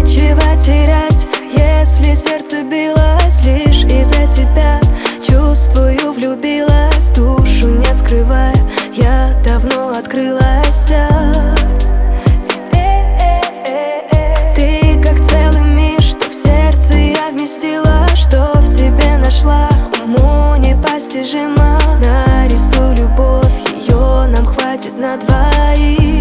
нечего терять, если сердце билось лишь из-за тебя. Чувствую, влюбилась, душу не скрывая, я давно открылась вся. Ты как целый мир, что в сердце я вместила, что в тебе нашла. Уму непостижимо, нарисуй любовь, ее нам хватит на двоих.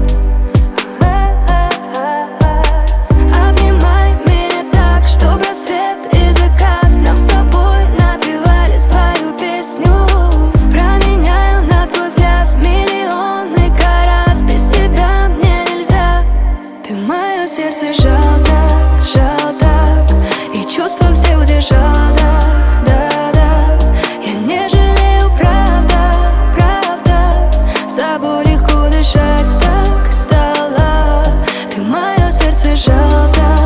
Обнимай меня так, чтоб рассвет и закат нам с тобой напевали свою песню. Променяю на твой взгляд миллионный карат, без тебя мне нельзя. Ты мое сердце жал так, и чувства все удержал, да. Я не жалею, правда, с тобой легко дышать так стало. Ты мое сердце жал так.